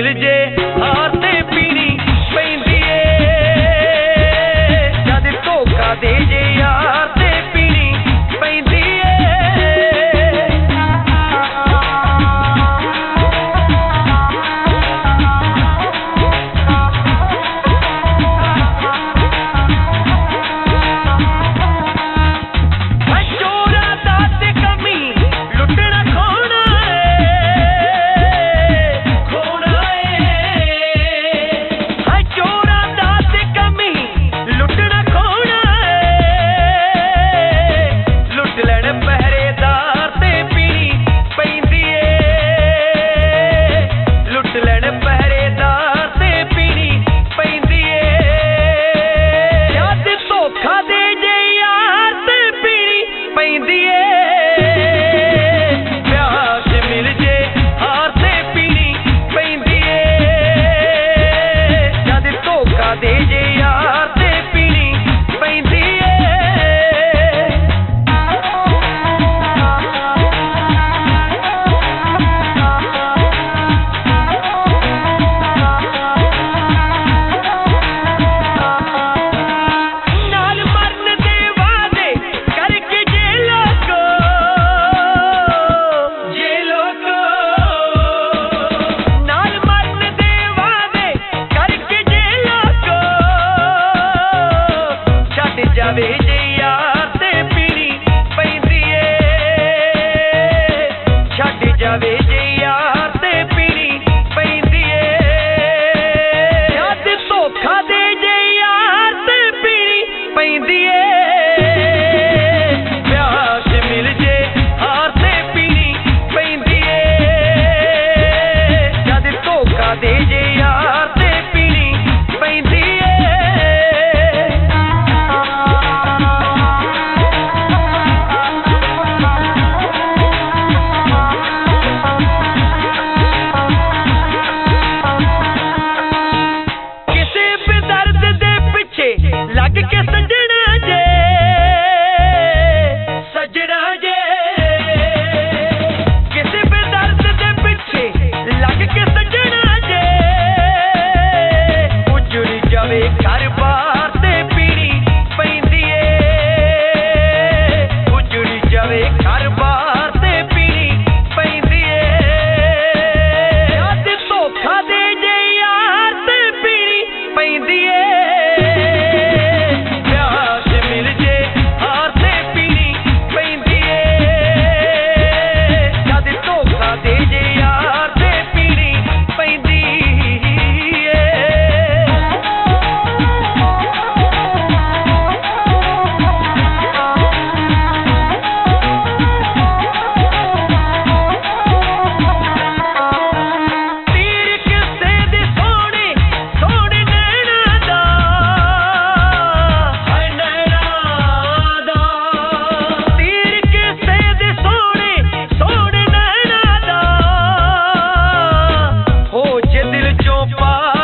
ਮਿਲ ਜੇ ਹਾਰ ਤੇ ਪੀਣੀ ਪੈਂਦੀ ਏ ਜਦ ਧੋਖਾ ਦੇ ਜੇ ਯਾਰ ਤੇ ਪੀਣੀ ਪੈਂਦੀ ਏ ਜਾਵੇ ਜੇ ਯਾਰ ਤੇ ਪੀਣੀ ਪੈਂਦੀ ਏ ਛੱਡ ਜਾਵੇ ਜੇ ਯਾਰ ਤੇ ਪੀਣੀ ਪੈਂਦੀ ਏ ਜਦ ਧੋਖਾ ਦੇ ਜੇ ਯਾਰ ਤੇ ਪੀਣੀ ਪੈਂਦੀ ਏ ਪਿਆਰ ਚ ਮਿਲ ਜੇ ਹਾਰ ਤੇ ਪੀਣੀ ਪੈਂਦੀ ਏ ਜਦ ਧੋਖਾ ਦੇ ਜੇ ਯਾਰ ਤੇ ਪੀਣੀ ਪੈਂਦੀ ਏ ਲੱਗ ਕੇ ਸੱਜਣਾ ਜੇ ਕਿਸੇ ਬੇਦਰਦ ਦੇ ਪਿੱਛੇ ਲੱਗ ਕੇ ਸੱਜਣਾ ਜੇ ਉਜੜ ਜਾਵੇ ਘਰ ਬਾਰ ਤੇ ਪੀਣੀ ਪੈਂਦੀ ਏ ਉਜੜ ਜਾਵੇ ਘਰ ਬਾਰ ਤੇ ਪੀਣੀ ਪੈਂਦੀ ਏ ਜਦ ਧੋਖਾ ਦੇ ਜੇ ਯਾਰ ਤੇ ਪੀਣੀ ਪੈਂਦੀ ਏ ਦਿਲ ਚੋਂ ਪਾ